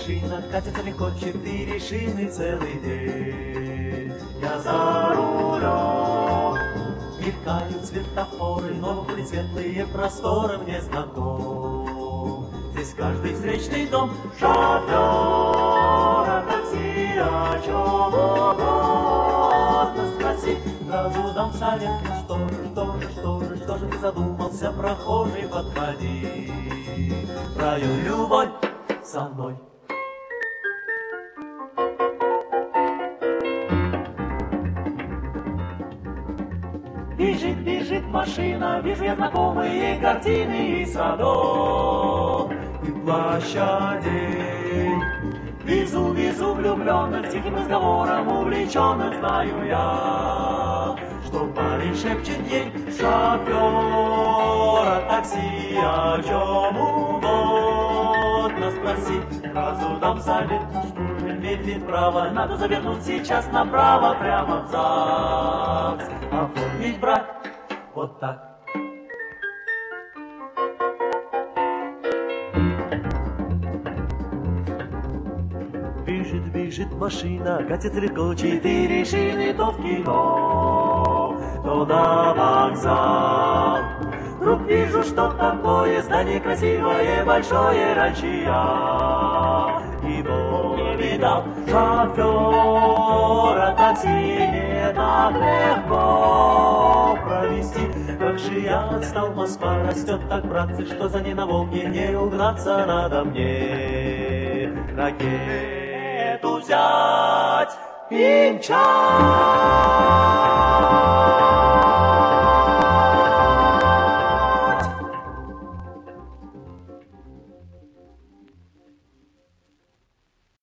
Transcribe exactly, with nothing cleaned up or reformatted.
машина, катится легко, четыре шины целый день. Я за рулем, мелькают светофоры, но выходят светлые просторы мне знаком. Здесь каждый встречный дом шофера такси, о чем угодно спроси. Сразу дам совет, что же, что же, что же, что же ты задумался, прохожий, подходи. Прою любовь со мной. Бежит, бежит машина, вижу я знакомые картины и садов, и площадей. Везу, везу влюбленных, тихим разговором увлеченных, знаю я, что парень шепчет ей, шофера такси, о чем угодно спроси. Сразу дам совет, что же медлит право, надо завернуть сейчас направо, прямо в ЗАГС, оформить брак вот так. Бежит, бежит машина, катится легко, четыре шины, то в кино, то на вокзал. Вдруг вижу, что такое здание красивое, большое, раньше я его не видал. Шофера такси не так легко провести. Как же я отстал, Москва растет так, братцы, что за ней на Волге не угнаться надо мне. Ракету взять и мчать.